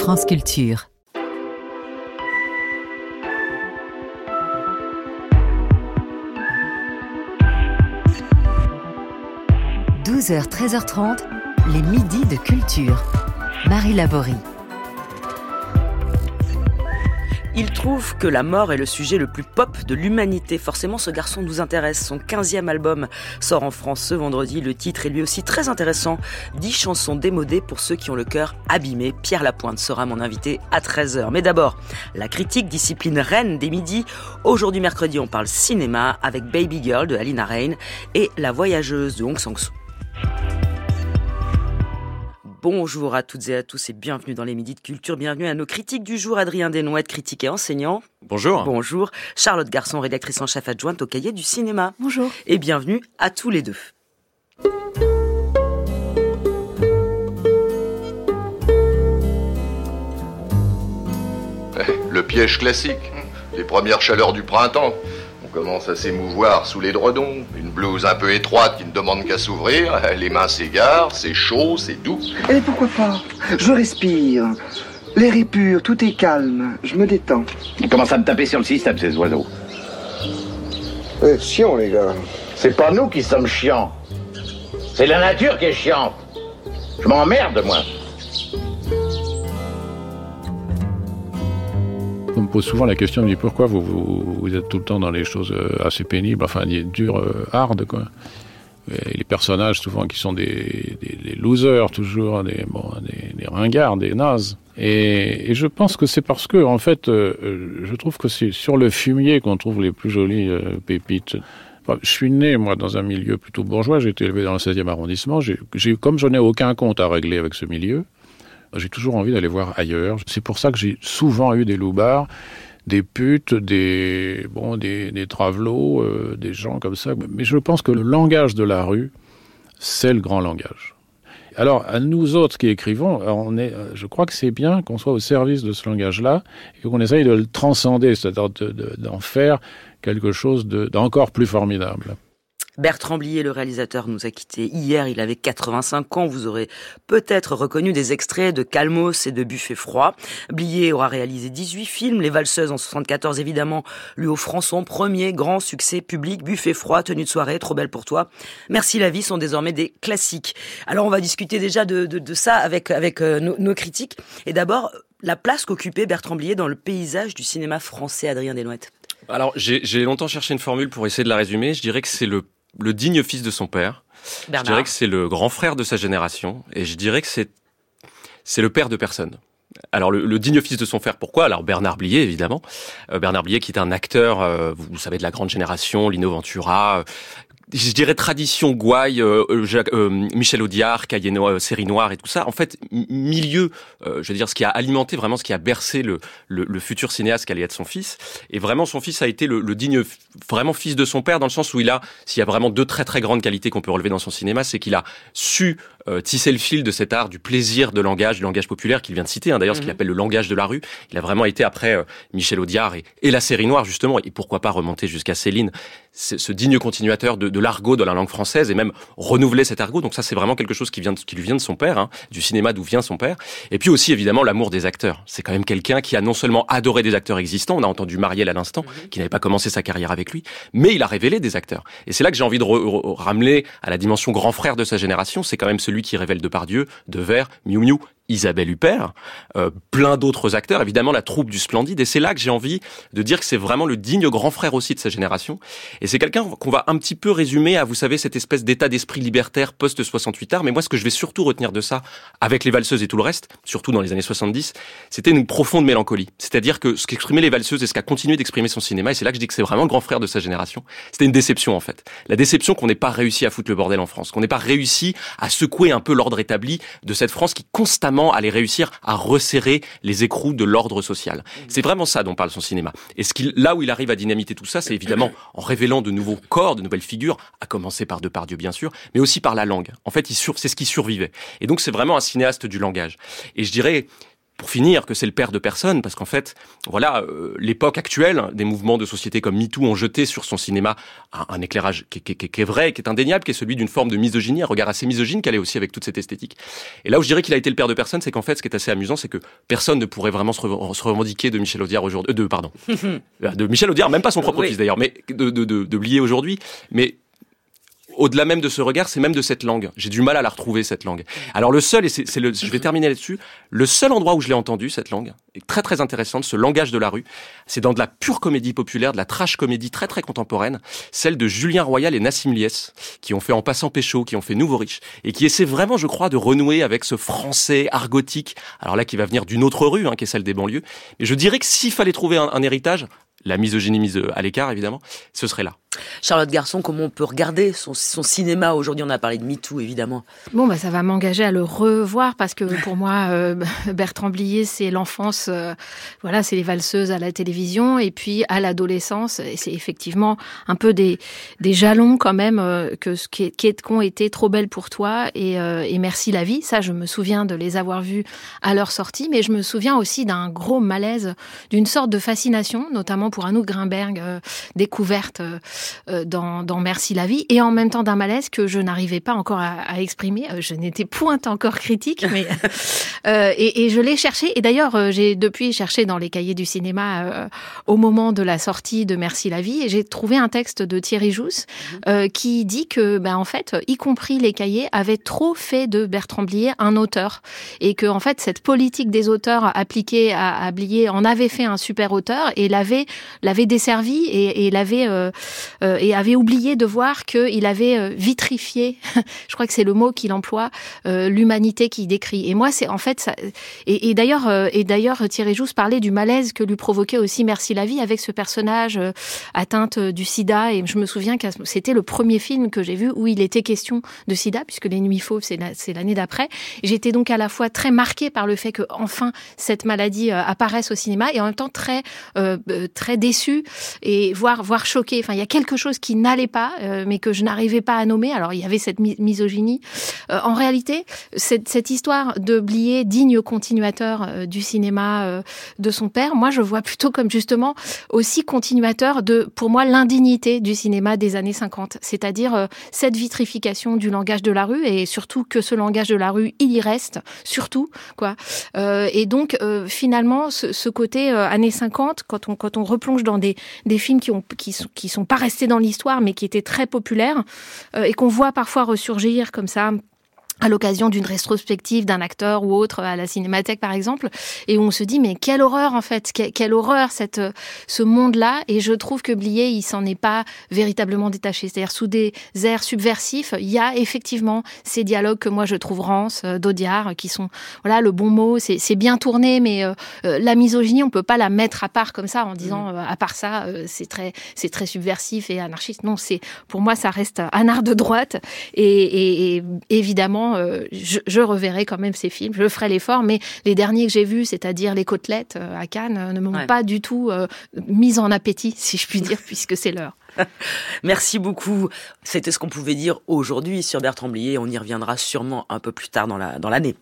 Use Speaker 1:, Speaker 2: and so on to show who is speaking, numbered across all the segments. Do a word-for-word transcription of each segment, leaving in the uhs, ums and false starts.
Speaker 1: France Culture. douze heures treize heures trente, les midis de culture. Marie Laborie.
Speaker 2: Il trouve que la mort est le sujet le plus pop de l'humanité. Forcément, ce garçon nous intéresse. Son quinzième album sort en France ce vendredi. Le titre est lui aussi très intéressant. Dix chansons démodées pour ceux qui ont le cœur abîmé. Pierre Lapointe sera mon invité à treize heures. Mais d'abord, la critique, discipline reine des midis. Aujourd'hui, mercredi, on parle cinéma avec Baby Girl de Alina Rein et La Voyageuse de Hong Sang-soo. Bonjour à toutes et à tous et bienvenue dans les Midis de Culture. Bienvenue à nos critiques du jour. Adrien Desnouettes, critique et enseignant.
Speaker 3: Bonjour.
Speaker 2: Bonjour. Charlotte Garçon, rédactrice en chef adjointe au Cahier du cinéma.
Speaker 4: Bonjour.
Speaker 2: Et bienvenue à tous les deux.
Speaker 5: Le piège classique. Les premières chaleurs du printemps. On commence à s'émouvoir sous l'édredon. Une blouse un peu étroite qui ne demande qu'à s'ouvrir. Les mains s'égarent, c'est chaud, c'est doux.
Speaker 6: Et pourquoi pas? Je respire. L'air est pur, tout est calme. Je me détends.
Speaker 7: Ils commencent à me taper sur le système, ces oiseaux.
Speaker 6: Eh, chiant, les gars.
Speaker 7: C'est pas nous qui sommes chiants. C'est la nature qui est chiante. Je m'emmerde, moi.
Speaker 3: On me pose souvent la question, on me dit pourquoi vous, vous, vous êtes tout le temps dans les choses assez pénibles, enfin dures, euh, hard, quoi. Et les personnages souvent qui sont des, des, des losers toujours, des, bon, des, des ringards, des nazes. Et, et je pense que c'est parce que, en fait, euh, je trouve que c'est sur le fumier qu'on trouve les plus jolies euh, pépites. Enfin, je suis né, moi, dans un milieu plutôt bourgeois, j'ai été élevé dans le seizième arrondissement, j'ai, j'ai, comme je n'ai aucun compte à régler avec ce milieu, j'ai toujours envie d'aller voir ailleurs. C'est pour ça que j'ai souvent eu des loupards, des putes, des bon, des, des travelots, euh, des gens comme ça. Mais je pense que le langage de la rue, c'est le grand langage. Alors, à nous autres qui écrivons, on est, je crois que c'est bien qu'on soit au service de ce langage-là et qu'on essaye de le transcender, c'est-à-dire de, de, d'en faire quelque chose de, d'encore plus formidable.
Speaker 2: Bertrand Blier, le réalisateur, nous a quittés hier. Il avait quatre-vingt-cinq ans. Vous aurez peut-être reconnu des extraits de Calmos et de Buffet froid. Blier aura réalisé dix-huit films. Les Valseuses en soixante-quatorze, évidemment, lui offrant son premier grand succès public. Buffet froid, Tenue de soirée, Trop belle pour toi. Merci la vie sont désormais des classiques. Alors, on va discuter déjà de, de, de ça avec, avec euh, nos, nos critiques. Et d'abord, la place qu'occupait Bertrand Blier dans le paysage du cinéma français, Adrien Desnouettes.
Speaker 8: Alors, j'ai, j'ai longtemps cherché une formule pour essayer de la résumer. Je dirais que c'est le le digne fils de son père. Bernard. Je dirais que c'est le grand frère de sa génération. Et je dirais que c'est, c'est le père de personne. Alors, le, le digne fils de son frère, pourquoi? Alors, Bernard Blier, évidemment. Euh, Bernard Blier, qui est un acteur, euh, vous, vous savez, de la grande génération, Lino Ventura, euh, je dirais tradition Gouaille, euh, Jacques, euh, Michel Audiard, Cahiers noirs, euh, Série Noire et tout ça. En fait, milieu, euh, je veux dire, ce qui a alimenté vraiment, ce qui a bercé le, le, le futur cinéaste qu'allait être son fils. Et vraiment, son fils a été le, le digne, vraiment fils de son père, dans le sens où il a, s'il y a vraiment deux très très grandes qualités qu'on peut relever dans son cinéma, c'est qu'il a su euh, tisser le fil de cet art du plaisir de langage, du langage populaire qu'il vient de citer, hein, d'ailleurs, mmh. ce qu'il appelle le langage de la rue. Il a vraiment été après euh, Michel Audiard et, et la Série Noire, justement, et pourquoi pas remonter jusqu'à Céline, c'est ce digne continuateur de, de l'argot de la langue française et même renouveler cet argot. Donc ça, c'est vraiment quelque chose qui vient de, qui lui vient de son père, hein, du cinéma d'où vient son père. Et puis aussi, évidemment, l'amour des acteurs. C'est quand même quelqu'un qui a non seulement adoré des acteurs existants, on a entendu Marielle à l'instant, mmh. qui n'avait pas commencé sa carrière avec lui, mais il a révélé des acteurs. Et c'est là que j'ai envie de re- re- ramener à la dimension grand frère de sa génération. C'est quand même celui qui révèle Depardieu, Devers, Miou Miou, Isabelle Huppert, euh, plein d'autres acteurs, évidemment la troupe du Splendide, et c'est là que j'ai envie de dire que c'est vraiment le digne grand frère aussi de sa génération, et c'est quelqu'un qu'on va un petit peu résumer à, vous savez, cette espèce d'état d'esprit libertaire post-soixante-huit art, mais moi ce que je vais surtout retenir de ça, avec les Valseuses et tout le reste, surtout dans les années soixante-dix, c'était une profonde mélancolie, c'est-à-dire que ce qu'exprimaient les Valseuses et ce qu'a continué d'exprimer son cinéma, et c'est là que je dis que c'est vraiment le grand frère de sa génération, c'était une déception en fait, la déception qu'on n'ait pas réussi à foutre le bordel en France, qu'on n'ait pas réussi à secouer un peu l'ordre établi de cette France qui constamment allait réussir à resserrer les écrous de l'ordre social. C'est vraiment ça dont parle son cinéma. Et ce qu'il, là où il arrive à dynamiter tout ça, c'est évidemment en révélant de nouveaux corps, de nouvelles figures, à commencer par Depardieu bien sûr, mais aussi par la langue. En fait, il sur, c'est ce qui survivait. Et donc c'est vraiment un cinéaste du langage. Et je dirais, pour finir, que c'est le père de personne, parce qu'en fait, voilà, euh, l'époque actuelle, des mouvements de société comme MeToo ont jeté sur son cinéma un, un éclairage qui, qui, qui, qui est vrai, qui est indéniable, qui est celui d'une forme de misogynie, un regard assez misogyne qu'elle est aussi avec toute cette esthétique. Et là où je dirais qu'il a été le père de personne, c'est qu'en fait, ce qui est assez amusant, c'est que personne ne pourrait vraiment se, re- se revendiquer de Michel Audiard aujourd'hui, euh, de pardon, de Michel Audiard, même pas son propre oui. fils d'ailleurs, mais de de de, de Blier aujourd'hui, mais au-delà même de ce regard, c'est même de cette langue. J'ai du mal à la retrouver, cette langue. Alors le seul, et c'est, c'est le, je vais terminer là-dessus, le seul endroit où je l'ai entendu, cette langue, est très très intéressante, ce langage de la rue, c'est dans de la pure comédie populaire, de la trash comédie très très contemporaine, celle de Julien Royal et Nassim Liès, qui ont fait En passant pécho, qui ont fait Nouveau riche, et qui essaient vraiment, je crois, de renouer avec ce français argotique, alors là qui va venir d'une autre rue, hein, qui est celle des banlieues. Mais je dirais que s'il fallait trouver un, un héritage, la misogynie mise à l'écart, évidemment, ce serait là.
Speaker 2: Charlotte Garçon, comment on peut regarder son, son cinéma aujourd'hui? On a parlé de MeToo, évidemment.
Speaker 4: Bon, bah, ça va m'engager à le revoir parce que pour moi, euh, Bertrand Blier, c'est l'enfance, euh, voilà, c'est les valseuses à la télévision et puis à l'adolescence. Et c'est effectivement un peu des, des jalons quand même euh, que ce qui, qui ont été Trop belle pour toi et, euh, et Merci la vie. Ça, je me souviens de les avoir vus à leur sortie, mais je me souviens aussi d'un gros malaise, d'une sorte de fascination, notamment pour Anouk Grimberg, euh, découverte euh, Dans, dans Merci la vie, et en même temps d'un malaise que je n'arrivais pas encore à, à exprimer. Je n'étais point encore critique, mais euh, et, et je l'ai cherché. Et d'ailleurs, j'ai depuis cherché dans les cahiers du cinéma euh, au moment de la sortie de Merci la vie, et j'ai trouvé un texte de Thierry Jousse euh, qui dit que, ben en fait, y compris les cahiers avaient trop fait de Bertrand Blier un auteur, et que en fait cette politique des auteurs appliquée à, à Blier en avait fait un super auteur et l'avait l'avait desservi et, et l'avait euh, Euh, et avait oublié de voir qu'il avait euh, vitrifié, je crois que c'est le mot qu'il emploie, euh, l'humanité qu'il décrit. Et moi, c'est en fait ça. Et, et d'ailleurs, euh, et d'ailleurs, Thierry Jousse parlait du malaise que lui provoquait aussi Merci la vie avec ce personnage euh, atteinte du SIDA. Et je me souviens que c'était le premier film que j'ai vu où il était question de SIDA, puisque Les Nuits Fauves, c'est, la, c'est l'année d'après. Et j'étais donc à la fois très marquée par le fait que enfin cette maladie euh, apparaisse au cinéma, et en même temps très euh, très déçue et voire voire choquée. Enfin, il y a quelque chose qui n'allait pas, euh, mais que je n'arrivais pas à nommer. Alors, il y avait cette mi- misogynie. Euh, en réalité, cette, cette histoire de Blier, digne continuateur euh, du cinéma euh, de son père, moi, je vois plutôt comme justement aussi continuateur de, pour moi, l'indignité du cinéma des années cinquante. C'est-à-dire euh, cette vitrification du langage de la rue, et surtout que ce langage de la rue, il y reste, surtout, quoi. Euh, et donc, euh, finalement, ce, ce côté euh, années cinquante, quand on, quand on replonge dans des, des films qui ont, qui sont, qui sont pas restés dans l'histoire, mais qui étaient très populaires, euh, et qu'on voit parfois ressurgir comme ça à l'occasion d'une rétrospective d'un acteur ou autre à la Cinémathèque par exemple, et où on se dit mais quelle horreur en fait, quelle, quelle horreur cette, ce monde-là. Et je trouve que Blier, il s'en est pas véritablement détaché, c'est-à-dire sous des airs subversifs, il y a effectivement ces dialogues que moi je trouve Rance, d'Audiard, qui sont, voilà, le bon mot, c'est, c'est bien tourné, mais euh, la misogynie, on peut pas la mettre à part comme ça en disant euh, à part ça, euh, c'est très, c'est très subversif et anarchiste. Non, c'est, pour moi ça reste un art de droite, et, et, et évidemment Euh, je, je reverrai quand même ces films, je ferai l'effort, mais les derniers que j'ai vus, c'est-à-dire Les Côtelettes euh, à Cannes, euh, ne m'ont ouais. pas du tout euh, mise en appétit, si je puis dire, puisque c'est l'heure.
Speaker 2: Merci beaucoup. C'était ce qu'on pouvait dire aujourd'hui sur Bertrand Blier. On y reviendra sûrement un peu plus tard dans, la, dans l'année.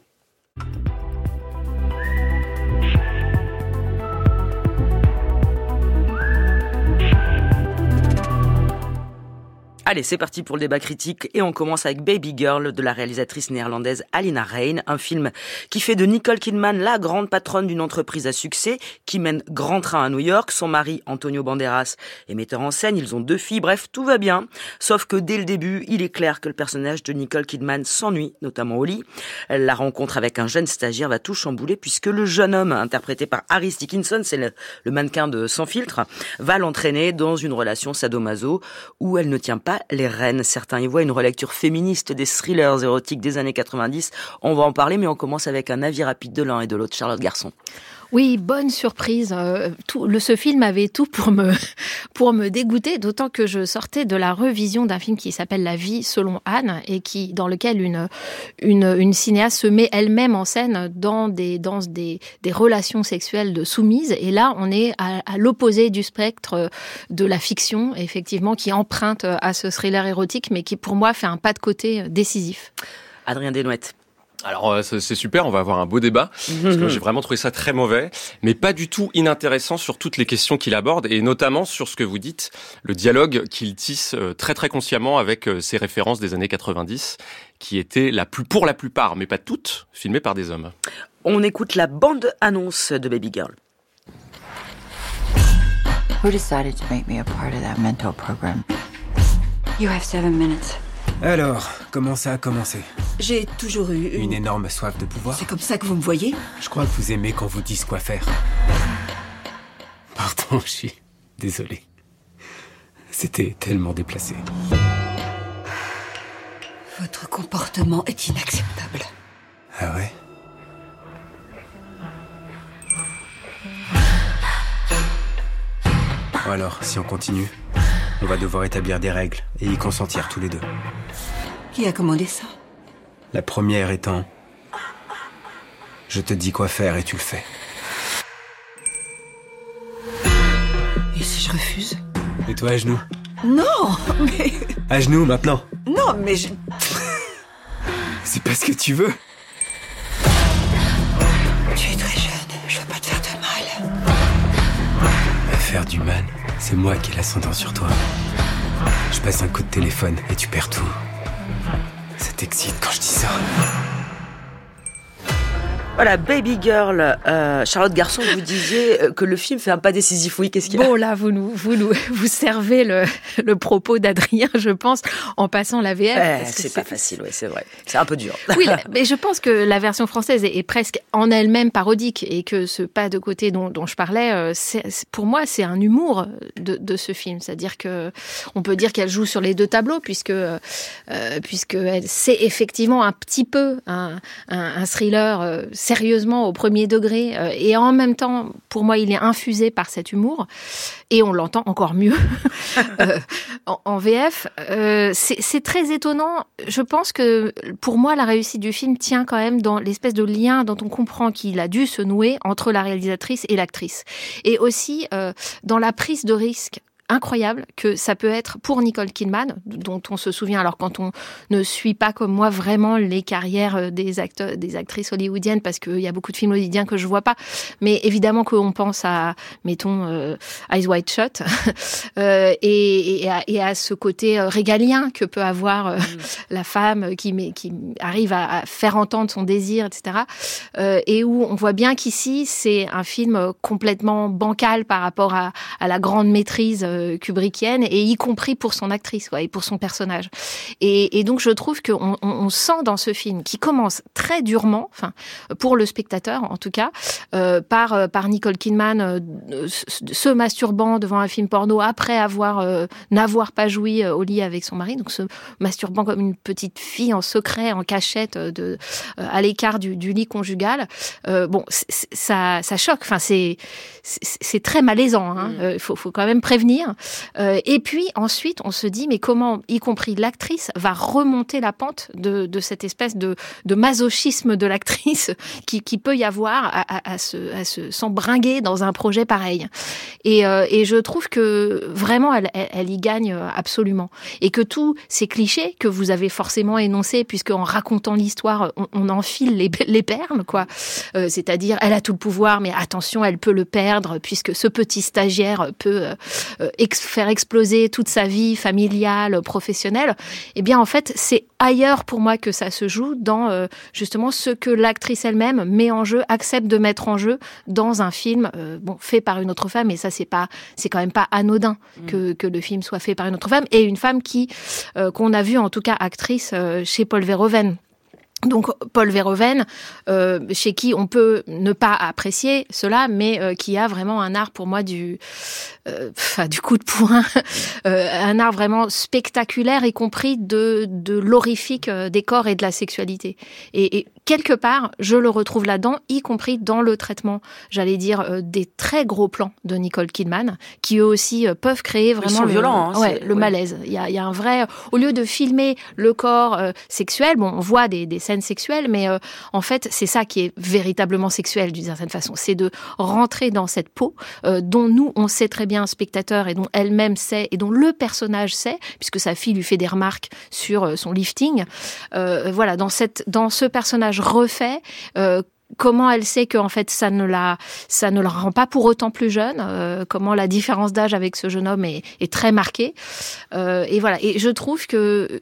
Speaker 2: Allez, c'est parti pour le débat critique, et on commence avec Baby Girl de la réalisatrice néerlandaise Alina Rein, un film qui fait de Nicole Kidman la grande patronne d'une entreprise à succès qui mène grand train à New York. Son mari, Antonio Banderas, est metteur en scène, ils ont deux filles, bref, tout va bien. Sauf que dès le début, il est clair que le personnage de Nicole Kidman s'ennuie, notamment au lit. La rencontre avec un jeune stagiaire va tout chambouler puisque le jeune homme, interprété par Harry Dickinson, c'est le, le mannequin de Sans filtre, va l'entraîner dans une relation sadomaso où elle ne tient pas les rênes. Certains y voient une relecture féministe des thrillers érotiques des années quatre-vingt-dix. On va en parler, mais on commence avec un avis rapide de l'un et de l'autre. Charlotte Garçon.
Speaker 4: Oui, bonne surprise. Euh, tout, le, ce film avait tout pour me, pour me dégoûter, d'autant que je sortais de la revision d'un film qui s'appelle La vie selon Anne, et qui, dans lequel une, une, une cinéaste se met elle-même en scène dans des, dans des, des relations sexuelles de soumises. Et là, on est à, à l'opposé du spectre de la fiction, effectivement, qui emprunte à ce thriller érotique, mais qui, pour moi, fait un pas de côté décisif.
Speaker 2: Adrien Desnouettes.
Speaker 8: Alors c'est super, on va avoir un beau débat, parce que j'ai vraiment trouvé ça très mauvais, mais pas du tout inintéressant sur toutes les questions qu'il aborde, et notamment sur ce que vous dites, le dialogue qu'il tisse très très consciemment avec ses références des années quatre-vingt-dix, qui étaient la plus, pour la plupart, mais pas toutes, filmées par des hommes.
Speaker 2: On écoute la bande-annonce de Baby Girl.
Speaker 9: Who decided to make me a part of that mentor program? You have seven minutes.
Speaker 10: Alors, comment ça a commencé?
Speaker 11: J'ai toujours eu une...
Speaker 10: Une énorme soif de pouvoir?
Speaker 11: C'est comme ça que vous me voyez?
Speaker 10: Je crois que vous aimez qu'on vous dise quoi faire. Pardon, je suis désolé. C'était tellement déplacé.
Speaker 11: Votre comportement est inacceptable.
Speaker 10: Ah ouais? Bon alors, si on continue, on va devoir établir des règles et y consentir tous les deux.
Speaker 11: Qui a commandé ça?
Speaker 10: La première étant... Je te dis quoi faire et tu le fais.
Speaker 11: Et si je refuse?
Speaker 10: Et toi, à genoux?
Speaker 11: Non, mais...
Speaker 10: À genoux, maintenant?
Speaker 11: Non, mais je...
Speaker 10: C'est pas ce que tu veux.
Speaker 11: Tu es très jeune, je veux pas te faire de mal.
Speaker 10: À faire du mal, c'est moi qui ai l'ascendant sur toi. Je passe un coup de téléphone et tu perds tout. Ça t'excite quand je dis ça.
Speaker 2: Voilà, Baby Girl. Euh, Charlotte Garçon, vous disiez que le film fait un pas décisif. Oui, qu'est-ce qu'il y a?
Speaker 4: Bon, là, vous nous, vous nous, vous servez le, le propos d'Adrien, je pense, en passant la V F.
Speaker 2: Eh, c'est, c'est pas facile, oui, c'est vrai. C'est un peu dur.
Speaker 4: Oui, mais je pense que la version française est, est presque en elle-même parodique et que ce pas de côté dont, dont je parlais, c'est, c'est, pour moi, c'est un humour de, de ce film. C'est-à-dire que on peut dire qu'elle joue sur les deux tableaux puisque, euh, puisque elle, c'est effectivement un petit peu un, un, un thriller euh, sérieusement au premier degré euh, et en même temps, pour moi, il est infusé par cet humour et on l'entend encore mieux euh, en, en V F. Euh, c'est, c'est très étonnant. Je pense que pour moi, la réussite du film tient quand même dans l'espèce de lien dont on comprend qu'il a dû se nouer entre la réalisatrice et l'actrice. Et aussi euh, dans la prise de risque incroyable que ça peut être pour Nicole Kidman, dont on se souvient, alors quand on ne suit pas comme moi vraiment les carrières des acteurs, des actrices hollywoodiennes, parce qu'il y a beaucoup de films hollywoodiens que je vois pas, mais évidemment qu'on pense à, mettons, euh, Eyes Wide Shut, euh, et, et, à, et à ce côté régalien que peut avoir euh, mmh. la femme qui, qui arrive à, à faire entendre son désir, et cetera. Euh, et où on voit bien qu'ici, c'est un film complètement bancal par rapport à, à la grande maîtrise euh, kubrickienne, et y compris pour son actrice, quoi, et pour son personnage. Et, et donc je trouve qu'on on, on sent dans ce film, qui commence très durement, enfin pour le spectateur en tout cas, euh, par par Nicole Kidman euh, se masturbant devant un film porno après avoir euh, n'avoir pas joui euh, au lit avec son mari, donc se masturbant comme une petite fille en secret, en cachette, de euh, à l'écart du, du lit conjugal. Euh, bon, ça ça choque. Enfin c'est c'est, c'est très malaisant. Hein. Il mmh. euh, faut faut quand même prévenir. Euh, et puis ensuite, on se dit, mais comment, y compris l'actrice, va remonter la pente de, de cette espèce de, de masochisme de l'actrice qui, qui peut y avoir à, à, à, se, à se s'embringuer dans un projet pareil. Et, euh, et je trouve que vraiment, elle, elle, elle y gagne absolument. Et que tous ces clichés que vous avez forcément énoncés, puisque en racontant l'histoire, on, on enfile les, les perles, quoi. Euh, c'est-à-dire, elle a tout le pouvoir, mais attention, elle peut le perdre, puisque ce petit stagiaire peut euh, ex- faire exploser toute sa vie familiale, professionnelle. Eh bien, en fait, c'est ailleurs pour moi que ça se joue, dans euh, justement ce que l'actrice elle-même met en jeu, accepte de mettre en jeu dans un film euh, bon, fait par une autre femme. Et ça, c'est pas, c'est quand même pas anodin mmh. que, que le film soit fait par une autre femme, et une femme qui, euh, qu'on a vu en tout cas actrice euh, chez Paul Verhoeven. Donc Paul Verhoeven, euh, chez qui on peut ne pas apprécier cela, mais euh, qui a vraiment un art pour moi du, euh, enfin, du coup de poing, euh, un art vraiment spectaculaire, y compris de, de l'horrifique euh, des corps et de la sexualité. Et, et quelque part, je le retrouve là-dedans, y compris dans le traitement, j'allais dire, euh, des très gros plans de Nicole Kidman, qui eux aussi euh, peuvent créer vraiment le,
Speaker 2: violents, hein,
Speaker 4: ouais, le ouais. malaise. Il y a, il y a un vrai, au lieu de filmer le corps euh, sexuel, bon, on voit des, des scènes sexuelles, mais euh, en fait, c'est ça qui est véritablement sexuel d'une certaine façon. C'est de rentrer dans cette peau euh, dont nous, on sait très bien, spectateur, et dont elle-même sait, et dont le personnage sait, puisque sa fille lui fait des remarques sur euh, son lifting. Euh, voilà, dans, cette, dans ce personnage personnage refait, euh, comment elle sait que en fait ça ne la ça ne la rend pas pour autant plus jeune, euh, comment la différence d'âge avec ce jeune homme est, est très marquée, euh, et voilà. Et je trouve que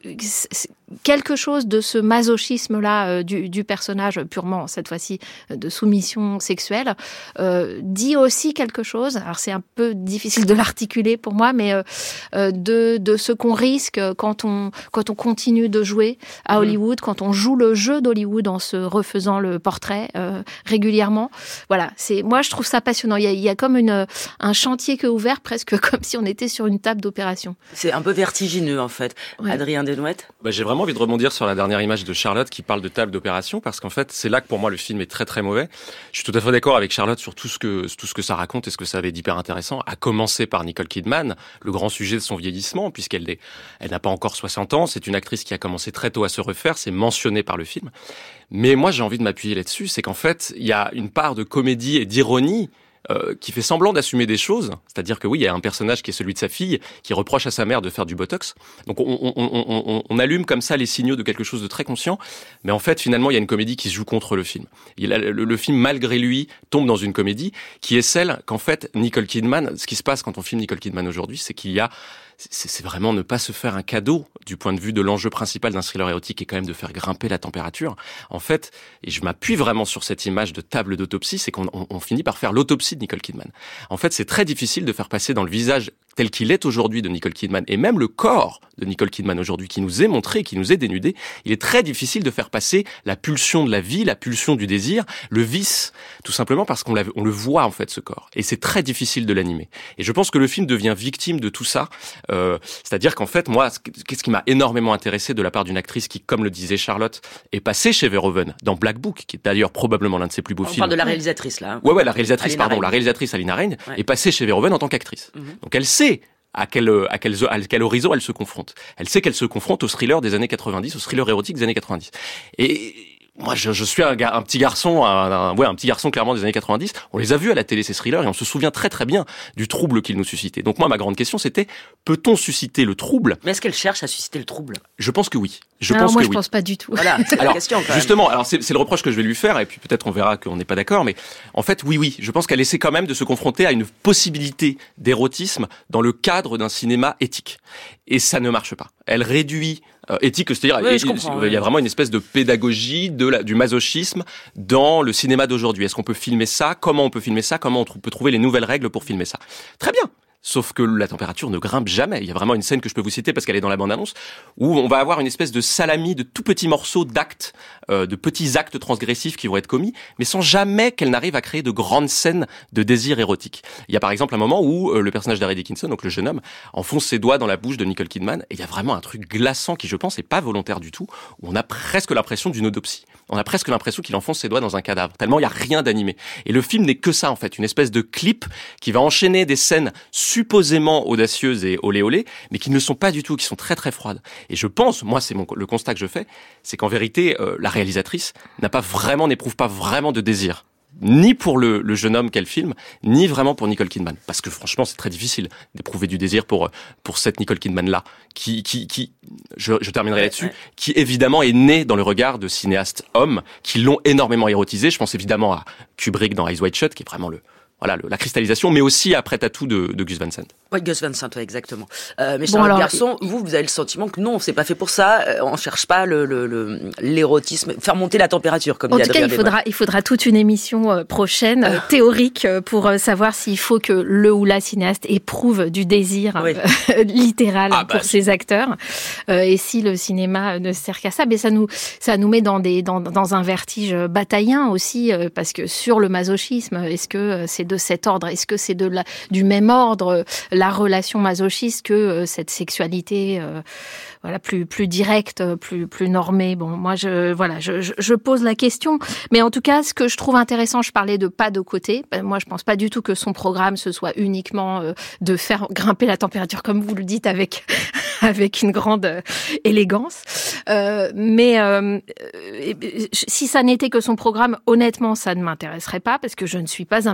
Speaker 4: quelque chose de ce masochisme-là euh, du, du personnage purement cette fois-ci de soumission sexuelle euh, dit aussi quelque chose. Alors c'est un peu difficile de l'articuler pour moi, mais euh, euh, de de ce qu'on risque quand on quand on continue de jouer à Hollywood, mmh. quand on joue le jeu d'Hollywood en se refaisant le portrait euh, régulièrement. Voilà, c'est moi je trouve ça passionnant. Il y a, il y a comme une un chantier qui est ouvert, presque comme si on était sur une table d'opération.
Speaker 2: C'est un peu vertigineux en fait. Ouais. Adrien Desnouettes.
Speaker 8: Bah, j'ai vraiment envie de rebondir sur la dernière image de Charlotte qui parle de table d'opération, parce qu'en fait c'est là que pour moi le film est très très mauvais. Je suis tout à fait d'accord avec Charlotte sur tout ce que tout ce que ça raconte et ce que ça avait d'hyper intéressant, à commencer par Nicole Kidman, le grand sujet de son vieillissement, puisqu'elle est, elle n'a pas encore soixante ans, c'est une actrice qui a commencé très tôt à se refaire, c'est mentionné par le film. Mais moi j'ai envie de m'appuyer là-dessus, c'est qu'en fait il y a une part de comédie et d'ironie Euh, qui fait semblant d'assumer des choses, c'est-à-dire que oui, il y a un personnage qui est celui de sa fille, qui reproche à sa mère de faire du botox. Donc on, on, on, on, on allume comme ça les signaux de quelque chose de très conscient, mais en fait finalement il y a une comédie qui se joue contre le film. Il a, le, le film malgré lui tombe dans une comédie qui est celle qu'en fait Nicole Kidman, ce qui se passe quand on filme Nicole Kidman aujourd'hui, c'est qu'il y a C'est, c'est vraiment ne pas se faire un cadeau du point de vue de l'enjeu principal d'un thriller érotique qui est quand même de faire grimper la température. En fait, et je m'appuie vraiment sur cette image de table d'autopsie, c'est qu'on on, on finit par faire l'autopsie de Nicole Kidman. En fait, c'est très difficile de faire passer dans le visage tel qu'il est aujourd'hui de Nicole Kidman, et même le corps de Nicole Kidman aujourd'hui qui nous est montré, qui nous est dénudé, il est très difficile de faire passer la pulsion de la vie, la pulsion du désir, le vice, tout simplement parce qu'on on le voit en fait ce corps. Et c'est très difficile de l'animer. Et je pense que le film devient victime de tout ça. Euh, c'est-à-dire qu'en fait, moi, qu'est-ce qui m'a énormément intéressé de la part d'une actrice qui, comme le disait Charlotte, est passée chez Verhoeven dans Black Book, qui est d'ailleurs probablement l'un de ses plus beaux
Speaker 2: On
Speaker 8: films.
Speaker 2: On parle de la réalisatrice là. Hein.
Speaker 8: Ouais, ouais, la réalisatrice,
Speaker 2: Alina
Speaker 8: pardon,
Speaker 2: Reine.
Speaker 8: la réalisatrice Alina Reine
Speaker 2: ouais.
Speaker 8: est passée chez Verhoeven en tant qu'actrice. Mm-hmm. Donc elle sait à quel, à, quel, à quel horizon elle se confronte. Elle sait qu'elle se confronte au thriller des années quatre-vingt-dix, au thriller érotique des années quatre-vingt-dix. Et moi, je, je suis un, ga- un petit garçon, un, un, ouais, un petit garçon clairement des années quatre-vingt-dix. On les a vus à la télé, ces thrillers, et on se souvient très très bien du trouble qu'ils nous suscitaient. Donc moi, ma grande question, c'était, peut-on susciter le trouble ?
Speaker 2: Mais est-ce qu'elle cherche à susciter le trouble ?
Speaker 8: Je pense que oui. Je
Speaker 4: alors
Speaker 8: pense
Speaker 4: moi,
Speaker 8: que
Speaker 4: je
Speaker 8: oui.
Speaker 4: pense pas du tout.
Speaker 2: Voilà, c'est
Speaker 8: alors,
Speaker 2: la question. Quand
Speaker 8: justement,
Speaker 2: même.
Speaker 8: alors c'est, c'est le reproche que je vais lui faire, et puis peut-être on verra qu'on n'est pas d'accord, mais en fait, oui, oui, je pense qu'elle essaie quand même de se confronter à une possibilité d'érotisme dans le cadre d'un cinéma éthique. Et ça ne marche pas. Elle réduit euh, éthique, c'est-à-dire
Speaker 2: oui,
Speaker 8: il,
Speaker 2: comprends,
Speaker 8: il y a
Speaker 2: oui.
Speaker 8: vraiment une espèce de pédagogie de la, du masochisme dans le cinéma d'aujourd'hui. Est-ce qu'on peut filmer ça ? Comment on peut filmer ça ? Comment on tr- peut trouver les nouvelles règles pour filmer ça ? Très bien. Sauf que la température ne grimpe jamais. Il y a vraiment une scène que je peux vous citer parce qu'elle est dans la bande-annonce où on va avoir une espèce de salami de tout petits morceaux d'actes, euh, de petits actes transgressifs qui vont être commis, mais sans jamais qu'elle n'arrive à créer de grandes scènes de désir érotique. Il y a par exemple un moment où euh, le personnage d'Harry Dickinson, donc le jeune homme, enfonce ses doigts dans la bouche de Nicole Kidman, et il y a vraiment un truc glaçant qui, je pense, est pas volontaire du tout, où on a presque l'impression d'une autopsie. On a presque l'impression qu'il enfonce ses doigts dans un cadavre, tellement il y a rien d'animé. Et le film n'est que ça en fait, une espèce de clip qui va enchaîner des scènes supposément audacieuses et olé olé, mais qui ne le sont pas du tout, qui sont très très froides. Et je pense, moi c'est mon, le constat que je fais, c'est qu'en vérité, euh, la réalisatrice n'a pas vraiment, n'éprouve pas vraiment de désir. Ni pour le, le jeune homme qu'elle filme, ni vraiment pour Nicole Kidman. Parce que franchement, c'est très difficile d'éprouver du désir pour, pour cette Nicole Kidman-là, qui, qui, qui je, je terminerai là-dessus, ouais, ouais. qui évidemment est née dans le regard de cinéastes hommes qui l'ont énormément érotisé. Je pense évidemment à Kubrick dans Eyes Wide Shut, qui est vraiment le, voilà, le, la cristallisation, mais aussi à Prêt à tout de, de Gus Van Sant.
Speaker 2: Oui, Gus Van Sant, ouais, exactement. Euh, mais Charlotte bon, Garçon, vous, vous avez le sentiment que non, c'est pas fait pour ça. On cherche pas le, le, le, l'érotisme, faire monter la température, comme dit Adrien.
Speaker 4: En tout cas, il faudra, il faudra toute une émission euh, prochaine, euh, théorique, euh, pour euh, savoir s'il faut que le ou la cinéaste éprouve du désir oui. euh, littéral ah, bah, pour ses acteurs, euh, et si le cinéma ne sert qu'à ça. Mais ça nous, ça nous met dans des, dans, dans un vertige bataillien aussi, euh, parce que sur le masochisme, est-ce que c'est de cet ordre, est-ce que c'est de la, du même ordre, la relation masochiste que euh, cette sexualité euh, voilà plus plus directe, plus plus normée. Bon, moi je voilà, je, je je pose la question, mais en tout cas, ce que je trouve intéressant, je parlais de pas de côté. Ben, moi, je pense pas du tout que son programme ce soit uniquement euh, de faire grimper la température comme vous le dites avec avec une grande euh, élégance. Euh, mais euh, si ça n'était que son programme, honnêtement, ça ne m'intéresserait pas parce que je ne suis pas un petit garçon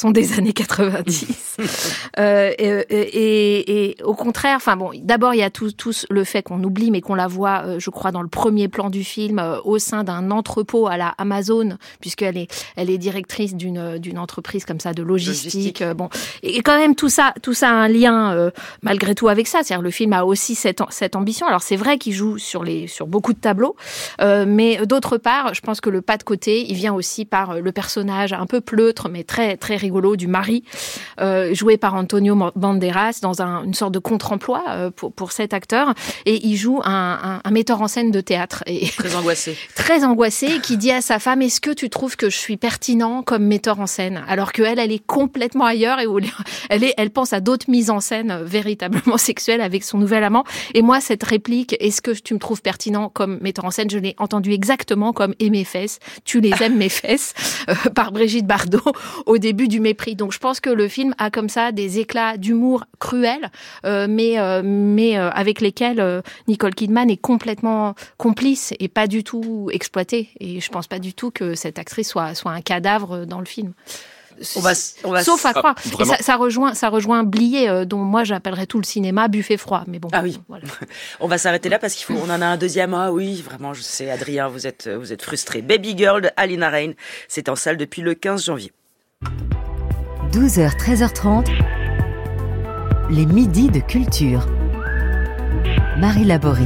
Speaker 4: garçon des années quatre-vingt-dix. euh, et, et, et au contraire, enfin bon, d'abord il y a tout, tout le fait qu'on oublie, mais qu'on la voit, euh, je crois, dans le premier plan du film, euh, au sein d'un entrepôt à la Amazon, puisqu'elle est, elle est directrice d'une, d'une entreprise comme ça de logistique. logistique. Euh, bon, et quand même tout ça, tout ça a un lien euh, malgré tout avec ça. C'est-à-dire le film a aussi cette, cette ambition. Alors c'est vrai qu'il joue sur les, sur beaucoup de tableaux, euh, mais d'autre part, je pense que le pas de côté, il vient aussi par le personnage un peu pleutre, mais très très rigolo du mari, euh, joué par Antonio Banderas dans un, une sorte de contre-emploi euh, pour pour cet acteur, et il joue un, un, un metteur en scène de théâtre et
Speaker 2: très angoissé,
Speaker 4: très angoissé, qui dit à sa femme: est-ce que tu trouves que je suis pertinent comme metteur en scène? Alors que elle, elle est complètement ailleurs et où elle est, elle pense à d'autres mises en scène véritablement sexuelles avec son nouvel amant. Et moi, cette réplique, est-ce que tu me trouves pertinent comme metteur en scène, je l'ai entendue exactement comme et mes fesses, tu les aimes mes fesses, euh, par Brigitte Bardot au début du Mépris. Donc je pense que le film a comme ça des éclats d'humour cruel, euh, mais euh, mais euh, avec lesquels euh, Nicole Kidman est complètement complice et pas du tout exploitée. Et je pense pas du tout que cette actrice soit soit un cadavre dans le film.
Speaker 2: On va, on va
Speaker 4: Sauf à croire.
Speaker 8: Ah,
Speaker 4: ça, ça rejoint, ça rejoint Blier, euh, dont moi j'appellerais tout le cinéma buffet froid. Mais bon.
Speaker 2: Ah oui.
Speaker 4: Voilà.
Speaker 2: On va s'arrêter là parce qu'il faut. On en a un deuxième. Ah oui, vraiment, je sais, Adrien, vous êtes, vous êtes frustré. Baby Girl de Alina Rein, c'est en salle depuis le quinze janvier.
Speaker 1: douze heures, treize heures trente, les midis de culture. Marie Laborie.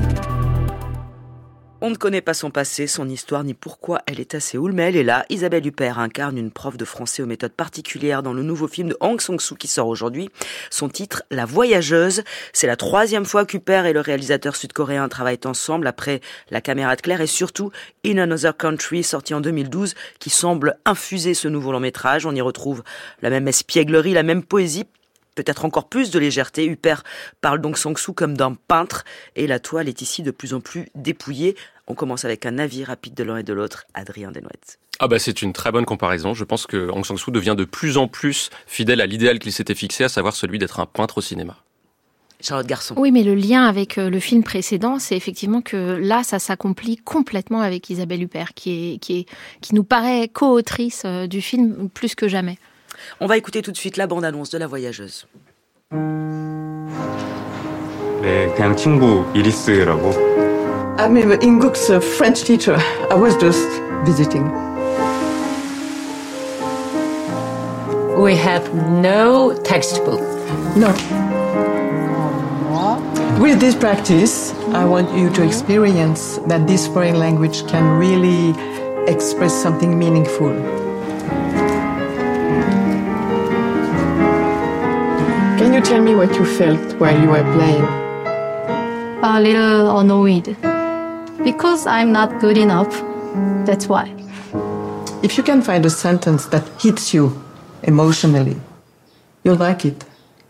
Speaker 2: On ne connaît pas son passé, son histoire, ni pourquoi elle est assez houle, mais elle est là. Isabelle Huppert incarne une prof de français aux méthodes particulières dans le nouveau film de Hong Sang-soo qui sort aujourd'hui. Son titre, La Voyageuse. C'est la troisième fois qu'Huppert et le réalisateur sud-coréen travaillent ensemble après La caméra de Claire et surtout In Another Country, sorti en deux mille douze, qui semble infuser ce nouveau long métrage. On y retrouve la même espièglerie, la même poésie, peut-être encore plus de légèreté. Huppert parle donc Sang-soo comme d'un peintre et la toile est ici de plus en plus dépouillée. On commence avec un avis rapide de l'un et de l'autre. Adrien Desnouettes.
Speaker 8: Ah bah c'est une très bonne comparaison. Je pense que Hong Sang-soo devient de plus en plus fidèle à l'idéal qu'il s'était fixé, à savoir celui d'être un peintre au cinéma.
Speaker 2: Charlotte Garçon.
Speaker 4: Oui, mais le lien avec le film précédent, c'est effectivement que là, ça s'accomplit complètement avec Isabelle Huppert, qui est, qui est, qui nous paraît co-autrice du film plus que jamais.
Speaker 2: On va écouter tout de suite la bande-annonce de La Voyageuse.
Speaker 12: 네, 그냥 친구 이리스라고.
Speaker 13: I'm Inguk's French teacher. I was just visiting.
Speaker 14: We have no textbook.
Speaker 13: No. With this practice, I want you to experience that this foreign language can really express something meaningful. Can you tell me what you felt while you were playing?
Speaker 15: A little annoyed. Because I'm not good enough. That's why.
Speaker 13: If you can find a sentence that hits you emotionally, you'll like it.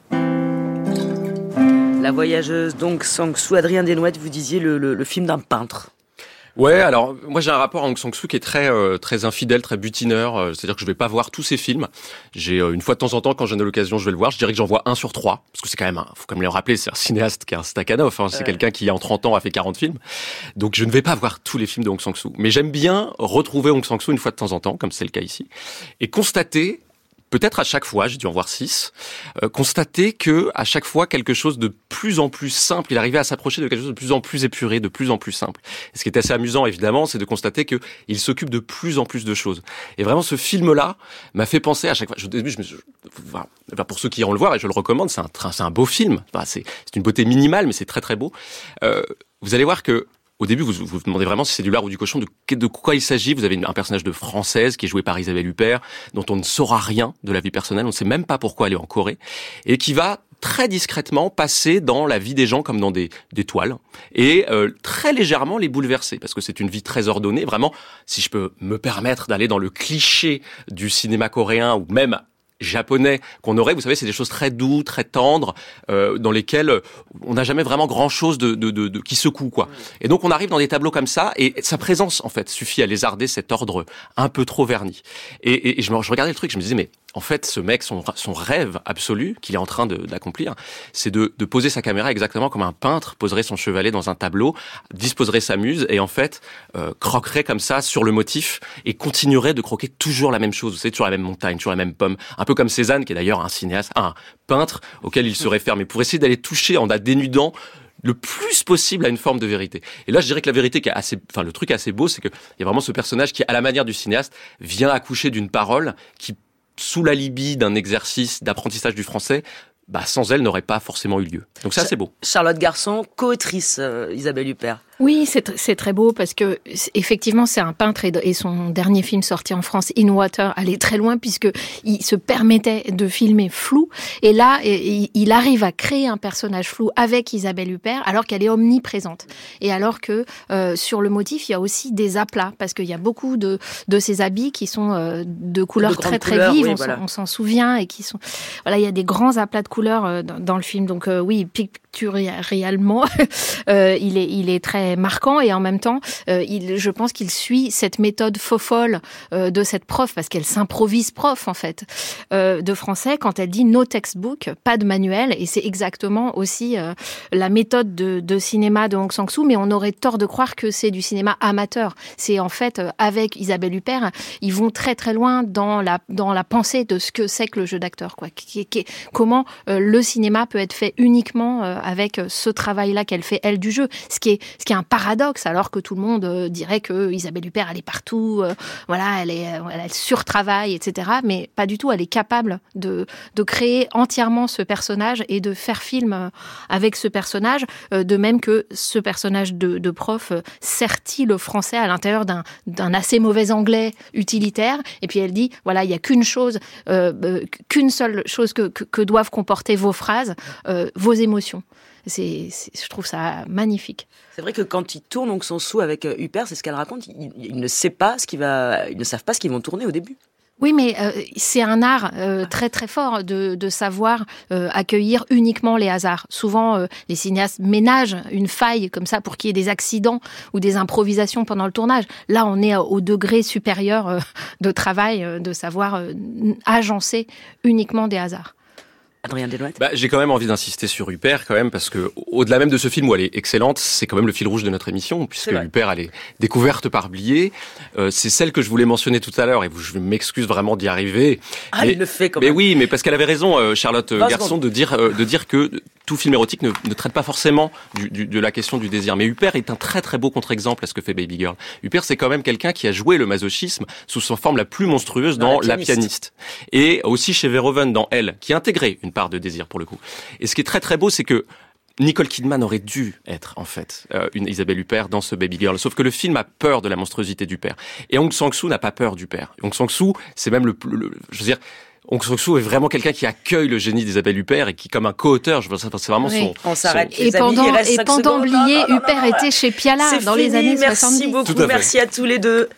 Speaker 2: La Voyageuse, donc Sang-soo. Adrien Desnouettes, vous disiez le, le, le film d'un peintre.
Speaker 8: Ouais, alors moi j'ai un rapport à Hong Sang-soo qui est très euh, très infidèle, très butineur. Euh, c'est-à-dire que je vais pas voir tous ses films. J'ai euh, une fois de temps en temps, quand j'en ai l'occasion, je vais le voir. Je dirais que j'en vois un sur trois, parce que c'est quand même, un, faut quand même le rappeler, c'est un cinéaste qui est un Stakhanov. Hein, c'est ouais. quelqu'un qui en trente ans a fait quarante films. Donc je ne vais pas voir tous les films de Hong Sang-soo, mais j'aime bien retrouver Hong Sang-soo une fois de temps en temps, comme c'est le cas ici, et constater. Peut-être à chaque fois, j'ai dû en voir six, euh, constater que à chaque fois quelque chose de plus en plus simple, il arrivait à s'approcher de quelque chose de plus en plus épuré, de plus en plus simple. Et ce qui est assez amusant, évidemment, c'est de constater que il s'occupe de plus en plus de choses. Et vraiment, ce film-là m'a fait penser à chaque fois. Au début, je me suis, enfin, pour ceux qui iront le voir, et je le recommande, c'est un, c'est un beau film. Enfin, c'est, c'est une beauté minimale, mais c'est très très beau. Euh, vous allez voir que au début, vous vous, vous demandez vraiment si c'est du lard ou du cochon, de, de quoi il s'agit. Vous avez un personnage de Française qui est joué par Isabelle Huppert, dont on ne saura rien de la vie personnelle, on ne sait même pas pourquoi elle est en Corée, et qui va très discrètement passer dans la vie des gens comme dans des, des toiles, et euh, très légèrement les bouleverser, parce que c'est une vie très ordonnée. Vraiment, si je peux me permettre d'aller dans le cliché du cinéma coréen, ou même japonais qu'on aurait, vous savez, c'est des choses très doux, très tendres, euh, dans lesquelles on n'a jamais vraiment grand-chose de, de, de, de qui secoue, quoi. Et donc on arrive dans des tableaux comme ça, et sa présence, en fait, suffit à lézarder cet ordre un peu trop verni. Et, et, et je, je regardais le truc, je me disais, mais en fait, ce mec, son, son rêve absolu qu'il est en train de, d'accomplir, c'est de, de poser sa caméra exactement comme un peintre poserait son chevalet dans un tableau, disposerait sa muse et en fait euh, croquerait comme ça sur le motif et continuerait de croquer toujours la même chose. Vous savez, toujours la même montagne, toujours la même pomme. Un peu comme Cézanne, qui est d'ailleurs un cinéaste, un peintre auquel il se réfère, mais pour essayer d'aller toucher en la dénudant le plus possible à une forme de vérité. Et là, je dirais que la vérité qui est assez, enfin, le truc assez beau, c'est qu'il y a vraiment ce personnage qui, à la manière du cinéaste, vient accoucher d'une parole qui, sous l'alibi d'un exercice d'apprentissage du français, bah, sans elle, n'aurait pas forcément eu lieu. Donc ça, c'est beau.
Speaker 2: Charlotte Garçon, co-autrice, euh, Isabelle Huppert.
Speaker 4: Oui, c'est, c'est très beau parce que effectivement c'est un peintre et, et son dernier film sorti en France, In Water, allait très loin puisque il se permettait de filmer flou et là il, il arrive à créer un personnage flou avec Isabelle Huppert alors qu'elle est omniprésente et alors que euh, sur le motif il y a aussi des aplats parce qu'il y a beaucoup de de ces habits qui sont euh, de couleurs de très très couleurs, vives, oui, on, voilà. s'en, on s'en souvient et qui sont voilà il y a des grands aplats de couleurs euh, dans, dans le film donc euh, oui picturalement euh, il est il est très marquant et en même temps, euh, il, je pense qu'il suit cette méthode faux-folle euh, de cette prof parce qu'elle s'improvise prof en fait euh, de français quand elle dit no textbook, pas de manuel et c'est exactement aussi euh, la méthode de, de cinéma de Hong Sang-soo mais on aurait tort de croire que c'est du cinéma amateur. C'est en fait euh, avec Isabelle Huppert, ils vont très très loin dans la dans la pensée de ce que c'est que le jeu d'acteur quoi. Qui, qui, comment euh, le cinéma peut être fait uniquement euh, avec ce travail-là qu'elle fait elle du jeu, ce qui est ce qui est un paradoxe alors que tout le monde euh, dirait que Isabelle Huppert elle est partout, euh, voilà, elle est, elle, elle surtravaille, et cetera. Mais pas du tout. Elle est capable de de créer entièrement ce personnage et de faire film avec ce personnage, euh, de même que ce personnage de, de prof euh, sertit le français à l'intérieur d'un d'un assez mauvais anglais utilitaire. Et puis elle dit voilà, il y a qu'une chose, euh, euh, qu'une seule chose que, que que doivent comporter vos phrases, euh, vos émotions. C'est, c'est, je trouve ça magnifique.
Speaker 2: C'est vrai que quand ils tournent Hong Sang-soo avec Huppert, c'est ce qu'elle raconte. Ils, ils ne savent pas ce qui va, ils ne savent pas ce qu'ils vont tourner au début.
Speaker 4: Oui, mais euh, c'est un art euh, très très fort de, de savoir euh, accueillir uniquement les hasards. Souvent, euh, les cinéastes ménagent une faille comme ça pour qu'il y ait des accidents ou des improvisations pendant le tournage. Là, on est au degré supérieur euh, de travail, euh, de savoir euh, agencer uniquement des hasards.
Speaker 2: Adrien Delouette.
Speaker 8: Bah, j'ai quand même envie d'insister sur Huppert quand même parce que au-delà même de ce film où elle est excellente, c'est quand même le fil rouge de notre émission puisque Huppert elle est découverte par Blier. Euh, c'est celle que je voulais mentionner tout à l'heure et je m'excuse vraiment d'y arriver.
Speaker 2: Ah,
Speaker 8: mais,
Speaker 2: il le fait quand
Speaker 8: mais
Speaker 2: même.
Speaker 8: Mais oui, mais parce qu'elle avait raison, euh, Charlotte Garçon, de dire euh, de dire que tout film érotique ne, ne traite pas forcément du, du, de la question du désir. Mais Huppert est un très très beau contre-exemple à ce que fait Baby Girl. Huppert, c'est quand même quelqu'un qui a joué le masochisme sous son forme la plus monstrueuse dans, dans La pianiste. pianiste. Et aussi chez Verhoeven dans Elle, qui intégrait une part de désir pour le coup. Et ce qui est très très beau, c'est que Nicole Kidman aurait dû être, en fait, euh, une Isabelle Huppert dans ce Baby Girl. Sauf que le film a peur de la monstruosité d'Huppert. Et Hong Sang-soo n'a pas peur d'Huppert. Hong Sang-soo, c'est même le, le, le je veux dire, Hong Sang-soo est vraiment quelqu'un qui accueille le génie d'Isabelle Huppert et qui, comme un co-auteur, je pense que c'est vraiment oui. son...
Speaker 2: On s'arrête.
Speaker 4: Son... Et pendant, et pendant Blier, Huppert était chez Piala
Speaker 2: c'est
Speaker 4: dans
Speaker 2: fini,
Speaker 4: les années
Speaker 2: merci
Speaker 4: soixante-dix.
Speaker 2: Merci beaucoup, merci à tous les deux.